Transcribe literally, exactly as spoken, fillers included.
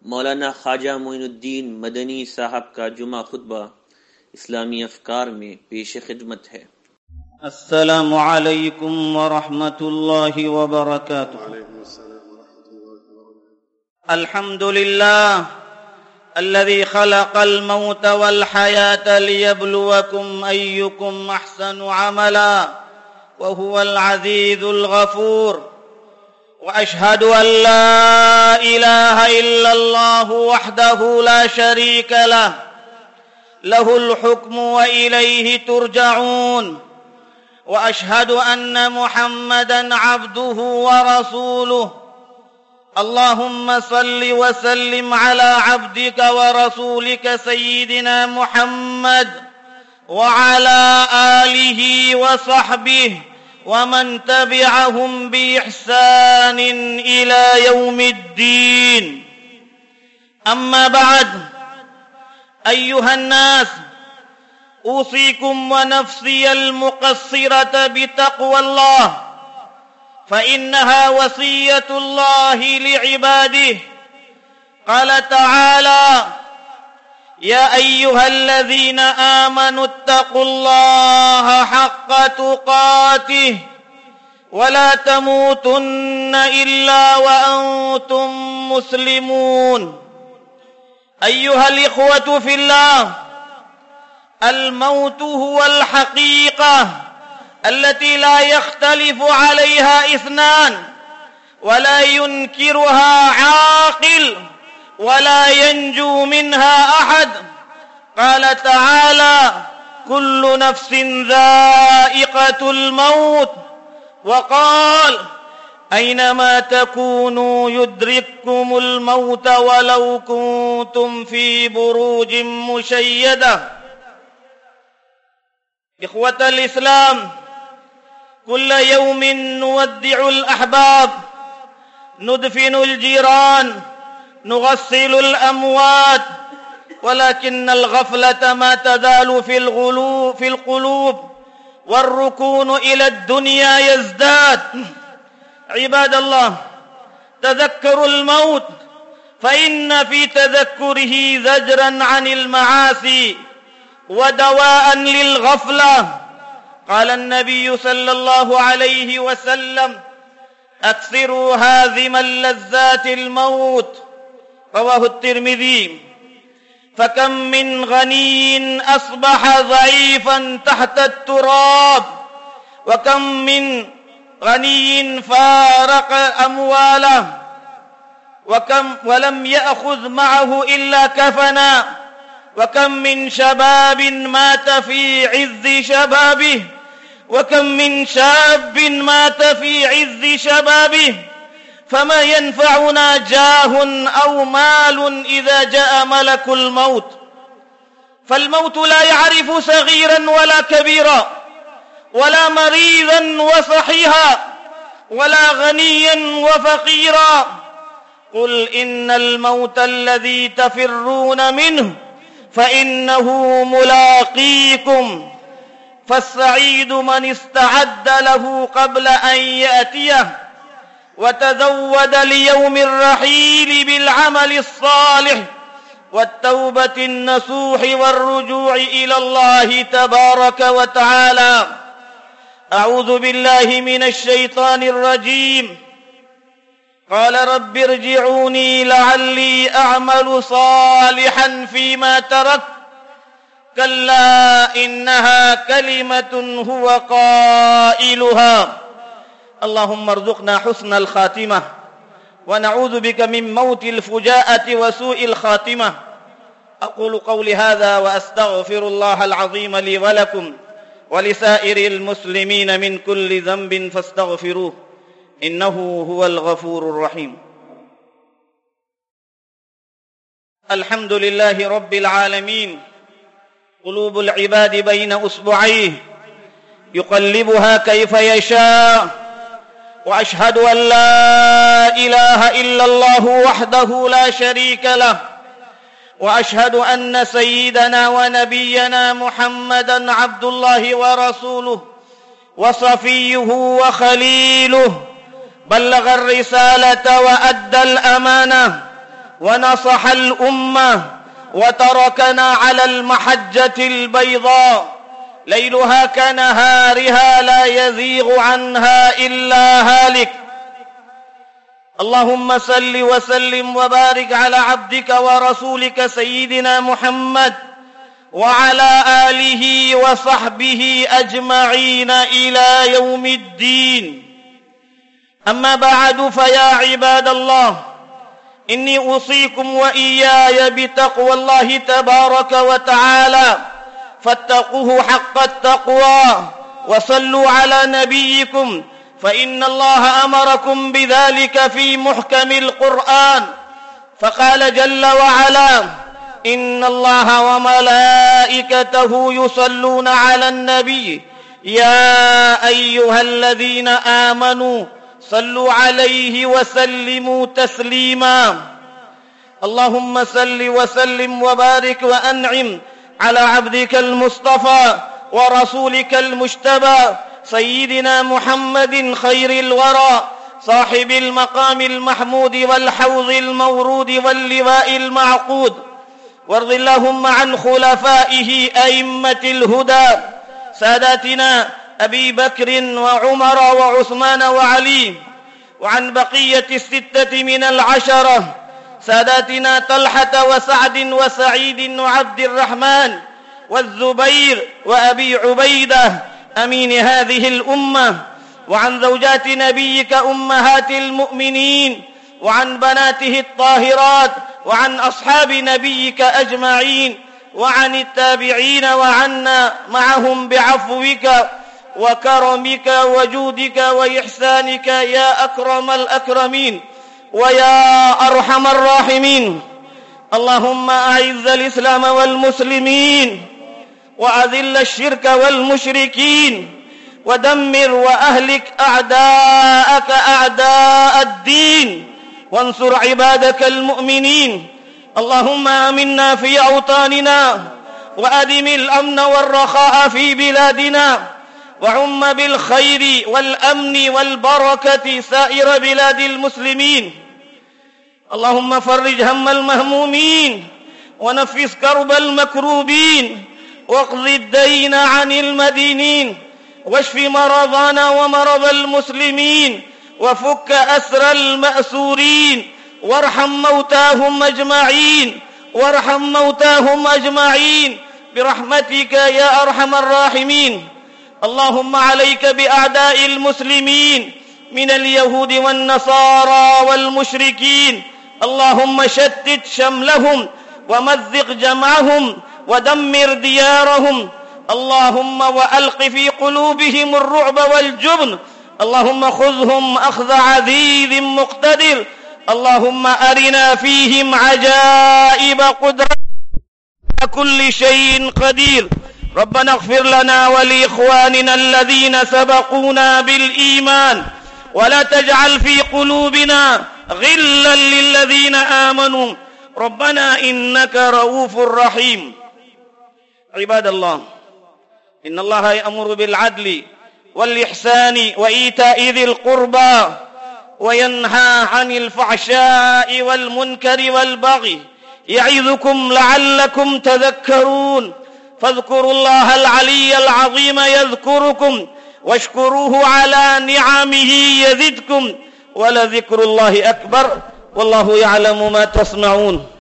मौलाना ख्वाजा मोइनुद्दीन मदनी साहब का जुमा खुतबा इस्लामी अफकार में पेश खिदमत है। अस्सलामु अलैकुम व रहमतुल्लाहि व बरकातुहू। अल्हम्दुलिल्लाह अल्लज़ी खलक़ल मौत वल हयात लियब्लुवकुम अय्युकुम अहसनु अमला व हुवल अज़ीज़ुल गफूर। وأشهد أن لا إله إلا الله وحده لا شريك له له الحكم وإليه ترجعون. وأشهد أن محمدًا عبده ورسوله. اللهم صل وسلم على عبدك ورسولك سيدنا محمد وعلى آله وصحبه ومن تبعهم بإحسان إلى يوم الدين. أما بعد، أيها الناس، أوصيكم ونفسي المقصرة بتقوى الله، فإنها وصية الله لعباده. قال تعالى: يا أيها الذين آمنوا اتقوا الله حق تقاته ولا تموتن إلا وأنتم مسلمون. أيها الإخوة في الله، الموت هو الحقيقة التي لا يختلف عليها اثنان ولا ينكرها عاقل ولا ينجو منها أحد. قال تعالى: كل نفس ذائقة الموت. وقال: أينما تكونوا يدرككم الموت ولو كنتم في بروج مشيدة. إخوة الإسلام، كل يوم نودع الأحباب، ندفن الجيران، نغسل الأموات، ولكن الغفلة ما تزال في الغلو في القلوب، والركون إلى الدنيا يزداد. عباد الله، تذكروا الموت، فإن في تذكره زجرا عن المعاصي ودواء للغفلة. قال النبي صلى الله عليه وسلم: أكثروا هازم اللذات الموت. رواه الترمذي. فكم من غني أصبح ضعيفا تحت التراب، وكم من غني فارق أمواله، وكم ولم يأخذ معه إلا كفنا، وكم من شباب مات في عز شبابه، وكم من شاب مات في عز شبابه. فما ينفعنا جاه أو مال إذا جاء ملك الموت. فالموت لا يعرف صغيرا ولا كبيرا، ولا مريضا وصحيحا، ولا غنيا وفقيرا. قل إن الموت الذي تفرون منه فإنه ملاقيكم. فالسعيد من استعد له قبل أن يأتيه، وتزود ليوم الرحيل بالعمل الصالح والتوبة النصوح والرجوع إلى الله تبارك وتعالى. أعوذ بالله من الشيطان الرجيم. قال: رب ارجعوني لعلي أعمل صالحا فيما تركت. كلا إنها كلمة هو قائلها. اللهم ارزقنا حسن الخاتمة، ونعوذ بك من موت الفجاءة وسوء الخاتمة. أقول قولي هذا وأستغفر الله العظيم لي ولكم ولسائر المسلمين من كل ذنب فاستغفروه إنه هو الغفور الرحيم. الحمد لله رب العالمين. قلوب العباد بين أصبعيه يقلبها كيف يشاء. وأشهد أن لا إله إلا الله وحده لا شريك له، وأشهد أن سيدنا ونبينا محمدًا عبد الله ورسوله وصفيه وخليله، بلغ الرسالة وأدى الأمانة ونصح الأمة وتركنا على المحجة البيضاء ليلها كنهارها لا يزيغ عنها إلا هالك. اللهم صل وسلم وبارك على عبدك ورسولك سيدنا محمد وعلى آله وصحبه أجمعين إلى يوم الدين. أما بعد، فيا عباد الله، إني أوصيكم وإياي بتقوى الله تبارك وتعالى، فاتقوه حق التقوى وصلوا على نبيكم، فإن الله أمركم بذلك في محكم القرآن، فقال جل وعلا: إن الله وملائكته يصلون على النبي يا أيها الذين آمنوا صلوا عليه وسلموا تسليما. اللهم صل وسلم وبارك وأنعم على عبدك المصطفى ورسولك المجتبى سيدنا محمد خير الورى، صاحب المقام المحمود والحوض المورود واللواء المعقود. وارض اللهم عن خلفائه أئمة الهدى، ساداتنا أبي بكر وعمر وعثمان وعلي، وعن بقية الستة من العشرة، ساداتنا طلحة وسعد وسعيد وعبد الرحمن والزبير وأبي عبيدة أمين هذه الأمة، وعن زوجات نبيك أمهات المؤمنين، وعن بناته الطاهرات، وعن أصحاب نبيك أجمعين، وعن التابعين، وعنا معهم بعفوك وكرمك وجودك وإحسانك يا أكرم الأكرمين ويا أرحم الراحمين. اللهم أعز الإسلام والمسلمين، وأذل الشرك والمشركين، ودمر وأهلك أعداءك أعداء الدين، وانصر عبادك المؤمنين. اللهم آمنا في أوطاننا، وأدم الأمن والرخاء في بلادنا، وعم بالخير والأمن والبركة سائر بلاد المسلمين. اللهم فرج هم المهمومين، ونفس كرب المكروبين، واقض الدين عن المدينين، واشف مرضانا ومرض المسلمين، وفك أسر المأسورين، وارحم موتاهم أجمعين، وارحم موتاهم أجمعين برحمتك يا أرحم الراحمين. اللهم عليك بأعداء المسلمين من اليهود والنصارى والمشركين، اللهم شتت شملهم ومزق جمعهم ودمر ديارهم. اللهم وألق في قلوبهم الرعب والجبن، اللهم خذهم أخذ عزيز مقتدر. اللهم أرنا فيهم عجائب قدرتك كل شيء قدير. ربنا اغفر لنا ولإخواننا الذين سبقونا بالإيمان، ولا تجعل في قلوبنا غلا للذين آمنوا ربنا إنك رؤوف رحيم. عباد الله، إن الله يأمر بالعدل والإحسان وإيتاء ذي القربى، وينهى عن الفحشاء والمنكر والبغي، يعظكم لعلكم تذكرون. فاذكروا الله العلي العظيم يذكركم، واشكروه على نعمه يزدكم، ولذكر الله أكبر، والله يعلم ما تصنعون.